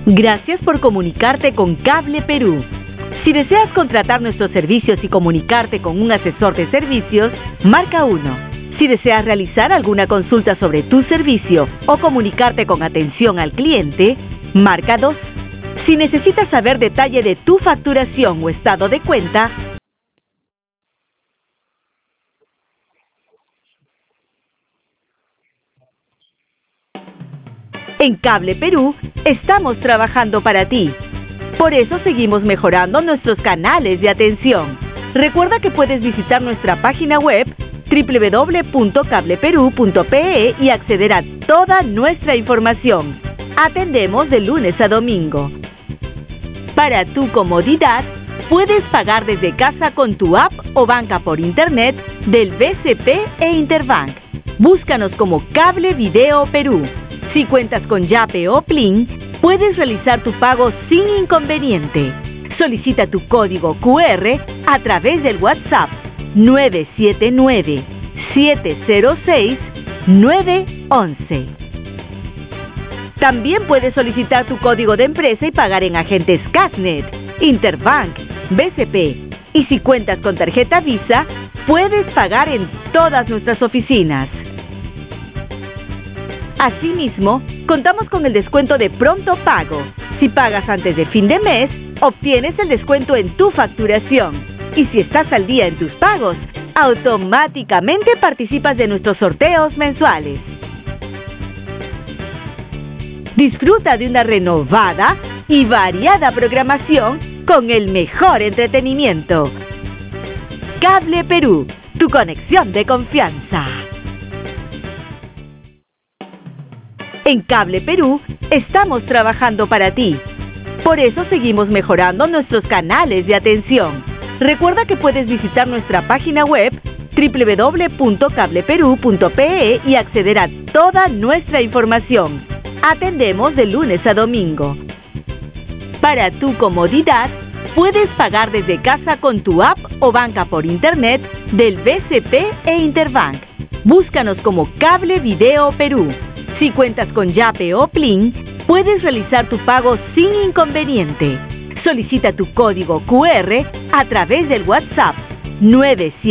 Gracias por comunicarte con Cable Perú. Si deseas contratar nuestros servicios y comunicarte con un asesor de servicios, marca 1. Si deseas realizar alguna consulta sobre tu servicio o comunicarte con atención al cliente, marca 2. Si necesitas saber detalle de tu facturación o estado de cuenta, en Cable Perú estamos trabajando para ti. Por eso seguimos mejorando nuestros canales de atención. Recuerda que puedes visitar nuestra página web www.cableperú.pe y acceder a toda nuestra información. Atendemos de lunes a domingo. Para tu comodidad, puedes pagar desde casa con tu app o banca por internet del BCP e Interbank. Búscanos como Cable Video Perú. Si cuentas con Yape o Plin, puedes realizar tu pago sin inconveniente. Solicita tu código QR a través del WhatsApp 979-706-911. También puedes solicitar tu código de empresa y pagar en agentes Casnet, Interbank, BCP. Y si cuentas con tarjeta Visa, puedes pagar en todas nuestras oficinas. Asimismo, contamos con el descuento de pronto pago. Si pagas antes de fin de mes, obtienes el descuento en tu facturación. Y si estás al día en tus pagos, automáticamente participas de nuestros sorteos mensuales. Disfruta de una renovada y variada programación con el mejor entretenimiento. Cable Perú, tu conexión de confianza. En Cable Perú estamos trabajando para ti. Por eso seguimos mejorando nuestros canales de atención. Recuerda que puedes visitar nuestra página web www.cableperú.pe y acceder a toda nuestra información. Atendemos de lunes a domingo. Para tu comodidad, puedes pagar desde casa con tu app o banca por internet del BCP e Interbank. Búscanos como Cable Video Perú. Si cuentas con Yape o Plin, puedes realizar tu pago sin inconveniente. Solicita tu código QR a través del WhatsApp 97